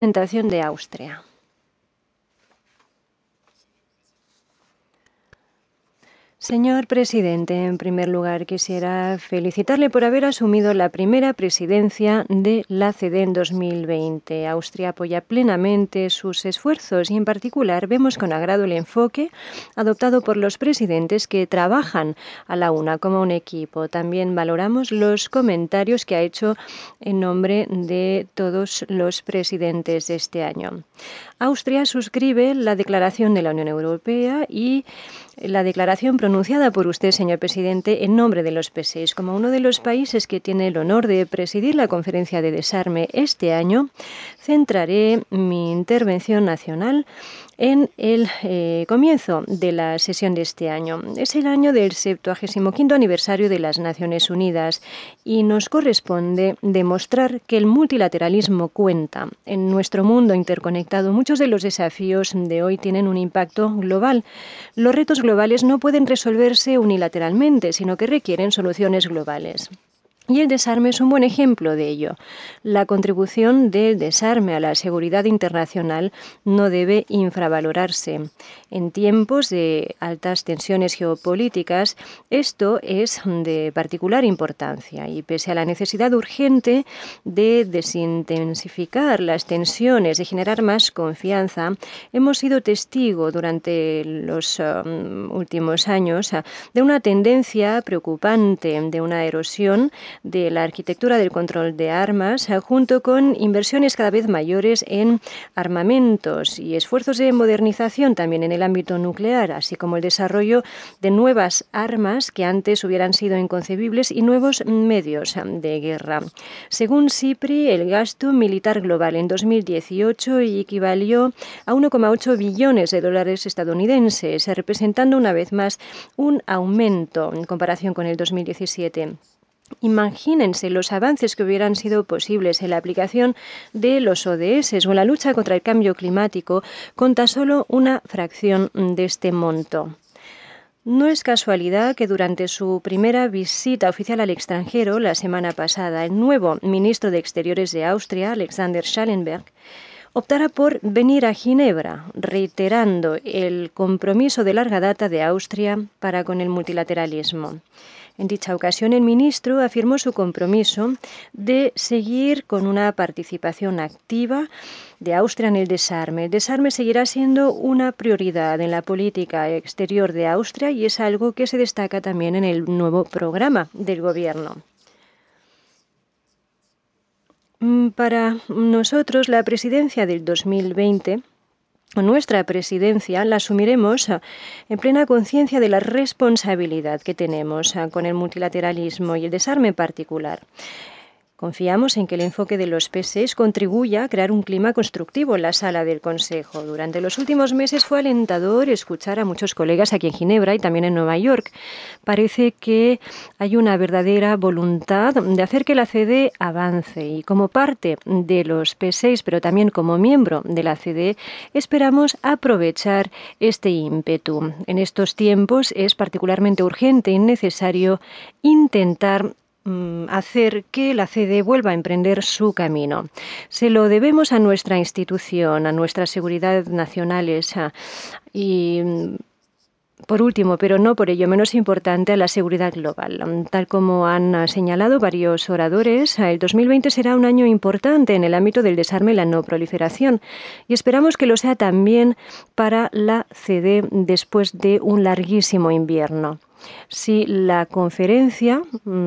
Presentación de Austria. Señor presidente, en primer lugar quisiera felicitarle por haber asumido la primera presidencia de la CD en 2020. Austria apoya plenamente sus esfuerzos y en particular vemos con agrado el enfoque adoptado por los presidentes que trabajan a la una como un equipo. También valoramos los comentarios que ha hecho en nombre de todos los presidentes de este año. Austria suscribe la Declaración de la Unión Europea y la declaración pronunciada por usted, señor presidente, en nombre de los P6. Como uno de los países que tiene el honor de presidir la conferencia de desarme este año, centraré mi intervención nacional en el comienzo de la sesión de este año. Es el año del 75º aniversario de las Naciones Unidas y nos corresponde demostrar que el multilateralismo cuenta. En nuestro mundo interconectado, muchos de los desafíos de hoy tienen un impacto global. Los retos globales no pueden resolverse unilateralmente, sino que requieren soluciones globales. Y el desarme es un buen ejemplo de ello. La contribución del desarme a la seguridad internacional no debe infravalorarse. En tiempos de altas tensiones geopolíticas, esto es de particular importancia y pese a la necesidad urgente de desintensificar las tensiones y generar más confianza, hemos sido testigo durante los últimos años de una tendencia preocupante, de una erosión de la arquitectura del control de armas, junto con inversiones cada vez mayores en armamentos y esfuerzos de modernización también en el ámbito nuclear, así como el desarrollo de nuevas armas que antes hubieran sido inconcebibles y nuevos medios de guerra. Según SIPRI, el gasto militar global en 2018 equivalió a 1,8 billones de dólares estadounidenses, representando una vez más un aumento en comparación con el 2017. Imagínense los avances que hubieran sido posibles en la aplicación de los ODS o en la lucha contra el cambio climático con tan solo una fracción de este monto. No es casualidad que durante su primera visita oficial al extranjero la semana pasada, el nuevo ministro de Exteriores de Austria, Alexander Schallenberg, optara por venir a Ginebra, reiterando el compromiso de larga data de Austria para con el multilateralismo. En dicha ocasión, el ministro afirmó su compromiso de seguir con una participación activa de Austria en el desarme. El desarme seguirá siendo una prioridad en la política exterior de Austria y es algo que se destaca también en el nuevo programa del gobierno. Para nosotros, la presidencia del 2020, nuestra presidencia, la asumiremos en plena conciencia de la responsabilidad que tenemos con el multilateralismo y el desarme en particular. Confiamos en que el enfoque de los P6 contribuya a crear un clima constructivo en la sala del Consejo. Durante los últimos meses fue alentador escuchar a muchos colegas aquí en Ginebra y también en Nueva York. Parece que hay una verdadera voluntad de hacer que la CD avance y como parte de los P6, pero también como miembro de la CD, esperamos aprovechar este ímpetu. En estos tiempos es particularmente urgente y necesario intentar hacer que la CD vuelva a emprender su camino. Se lo debemos a nuestra institución, a nuestra seguridad nacionales y por último, pero no por ello menos importante, a la seguridad global. Tal como han señalado varios oradores, el 2020 será un año importante en el ámbito del desarme y la no proliferación y esperamos que lo sea también para la CD después de un larguísimo invierno. Si la conferencia,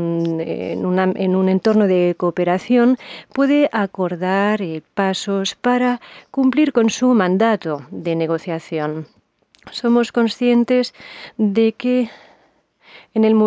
en un entorno de cooperación, puede acordar pasos para cumplir con su mandato de negociación. Somos conscientes de que en el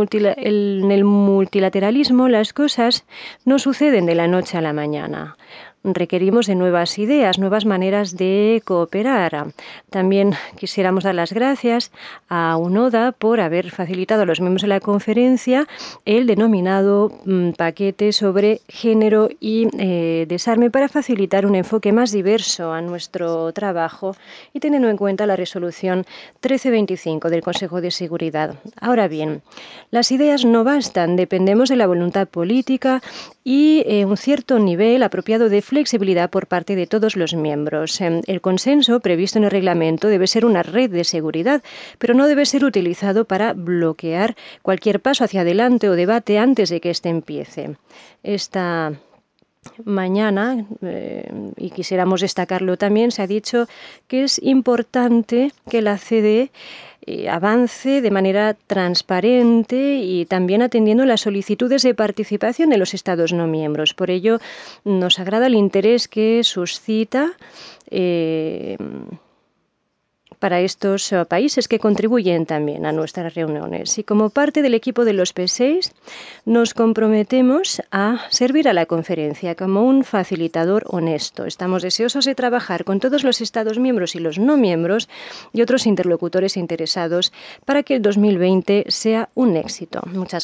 multilateralismo las cosas no suceden de la noche a la mañana. Requerimos de nuevas ideas, nuevas maneras de cooperar. También quisiéramos dar las gracias a UNODA por haber facilitado a los miembros de la conferencia el denominado paquete sobre género y desarme para facilitar un enfoque más diverso a nuestro trabajo y teniendo en cuenta la resolución 1325 del Consejo de Seguridad. Ahora bien, las ideas no bastan, dependemos de la voluntad política y un cierto nivel apropiado de flexibilidad flexibilidad por parte de todos los miembros. El consenso previsto en el reglamento debe ser una red de seguridad, pero no debe ser utilizado para bloquear cualquier paso hacia adelante o debate antes de que éste empiece. Esta mañana, y quisiéramos destacarlo también, se ha dicho que es importante que la CDE avance de manera transparente y también atendiendo las solicitudes de participación de los Estados no miembros. Por ello, nos agrada el interés que suscita para estos países que contribuyen también a nuestras reuniones. Y como parte del equipo de los P6, nos comprometemos a servir a la conferencia como un facilitador honesto. Estamos deseosos de trabajar con todos los Estados miembros y los no miembros y otros interlocutores interesados para que el 2020 sea un éxito. Muchas gracias.